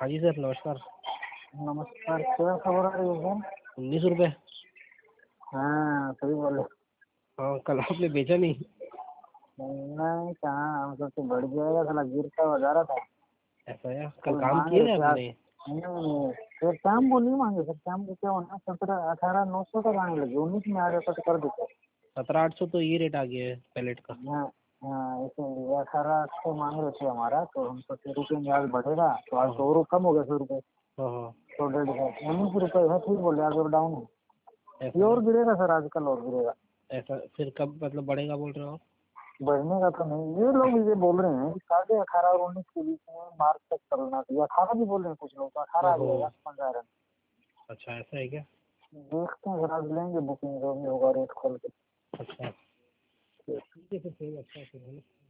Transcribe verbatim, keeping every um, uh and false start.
हाँ जी सर, नमस्कार। नमस्कार, क्या खबर आ रही है सर? उन्नीस रुपये। हाँ सही बोले। हाँ, कल आपने बेचा नहीं? नहीं कहाँ, हम सोचे बढ़ जाएगा, साला गिरता हुआ जा रहा था। ऐसा है? कल कल काम मांग किए रहे थे थे आज। आपने? नहीं सर, शाम को नहीं मांगे सर, शाम को क्या होना, सत्रह अठारह नौ सौ तक आने लगे, उन्नीस में आ जाता तो कर देते। सत्रह आठ सौ तो ये रेट आ गया है पैलेट का। हाँ हाँ, इसीलिए अठारह सौ मांग रहे थे हमारा, तो हम सोचे रुकेंगे, आज बढ़ेगा तो आज तो और कम हो गया सौ रुपये, हाँ हाँ। तो डेढ़ सौ उन्नीस रुपये है, ठीक बोले, आज और डाउन है। ऐसा ये है? और गिरेगा सर, आजकल और गिरेगा। ऐसा फिर कब मतलब बढ़ेगा बोल रहे हो आप? बढ़ने का तो नहीं, ये लोग ये बोल रहे हैं कि साढ़े अठारह और उन्नीस के बीच में मार्च तक चलना चाहिए, अठारह भी बोल रहे हैं कुछ लोग, तो अठारह आ ओहो। जाएगा पंद्रह रन। अच्छा, ऐसा है क्या? देखते हैं, फिर आज लेंगे बुकिंग, जो भी होगा रेट खोल के। अच्छा, ठीक है फिर, सही, अच्छा है फिर, है ना?